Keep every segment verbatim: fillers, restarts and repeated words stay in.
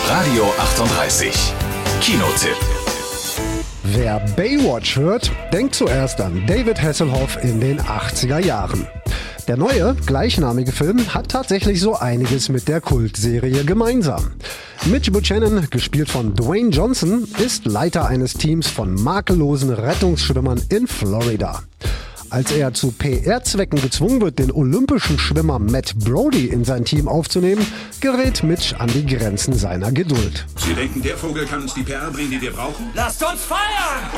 Radio achtunddreißig. Kinotipp. Wer Baywatch hört, denkt zuerst an David Hasselhoff in den achtziger Jahren. Der neue, gleichnamige Film hat tatsächlich so einiges mit der Kultserie gemeinsam. Mitch Buchanan, gespielt von Dwayne Johnson, ist Leiter eines Teams von makellosen Rettungsschwimmern in Florida. Als er zu P R-Zwecken gezwungen wird, den olympischen Schwimmer Matt Brody in sein Team aufzunehmen, gerät Mitch an die Grenzen seiner Geduld. Sie denken, der Vogel kann uns die P R bringen, die wir brauchen? Lasst uns feiern!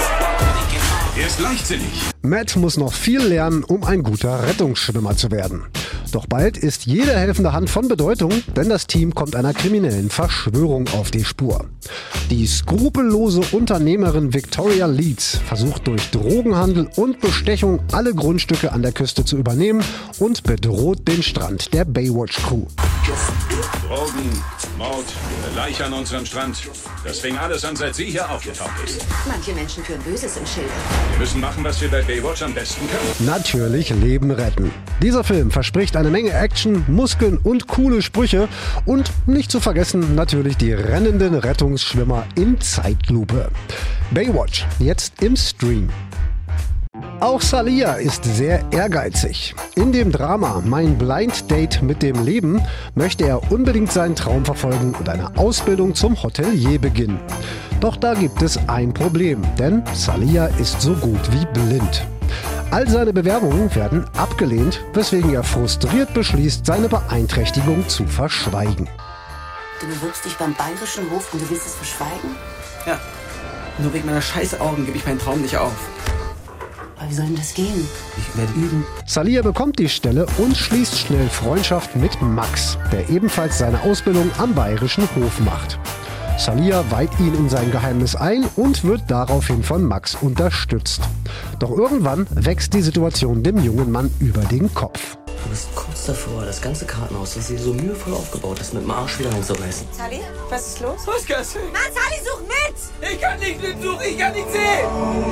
Er ist leichtsinnig. Matt muss noch viel lernen, um ein guter Rettungsschwimmer zu werden. Doch bald ist jede helfende Hand von Bedeutung, denn das Team kommt einer kriminellen Verschwörung auf die Spur. Die skrupellose Unternehmerin Victoria Leeds versucht durch Drogenhandel und Bestechung alle Grundstücke an der Küste zu übernehmen und bedroht den Strand der Baywatch-Crew. Drogen, Mord, eine Leiche an unserem Strand. Das fing alles an, seit sie hier aufgetaucht ist. Manche Menschen führen Böses im Schild. Wir müssen machen, was wir bei Baywatch am besten können. Natürlich Leben retten. Dieser Film verspricht eine Menge Action, Muskeln und coole Sprüche und nicht zu vergessen natürlich die rennenden Rettungsschwimmer in Zeitlupe. Baywatch, jetzt im Stream. Auch Salih ist sehr ehrgeizig. In dem Drama Mein Blind Date mit dem Leben möchte er unbedingt seinen Traum verfolgen und eine Ausbildung zum Hotelier beginnen. Doch da gibt es ein Problem, denn Salih ist so gut wie blind. All seine Bewerbungen werden abgelehnt, weswegen er frustriert beschließt, seine Beeinträchtigung zu verschweigen. Du bewirbst dich beim Bayerischen Hof und du willst es verschweigen? Ja, nur wegen meiner scheiß Augen gebe ich meinen Traum nicht auf. Aber wie soll denn das gehen? Ich werde üben. Salih bekommt die Stelle und schließt schnell Freundschaft mit Max, der ebenfalls seine Ausbildung am Bayerischen Hof macht. Salih weiht ihn in sein Geheimnis ein und wird daraufhin von Max unterstützt. Doch irgendwann wächst die Situation dem jungen Mann über den Kopf. Du bist kurz davor, das ganze Kartenhaus, das sie so mühevoll aufgebaut hast, mit dem Arsch wieder einzureißen. Salih, was ist los? Was kannst du? Mann, Salih, such mit! Ich kann nicht mitsuchen, ich kann nicht sehen!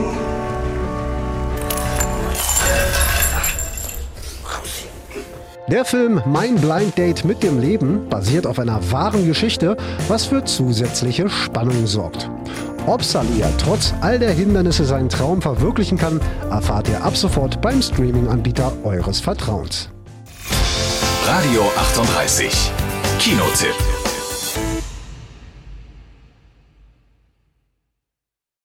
Der Film Mein Blind Date mit dem Leben basiert auf einer wahren Geschichte, was für zusätzliche Spannung sorgt. Ob Salih trotz all der Hindernisse seinen Traum verwirklichen kann, erfahrt ihr ab sofort beim Streaming-Anbieter eures Vertrauens. Radio achtunddreißig. Kinotipp.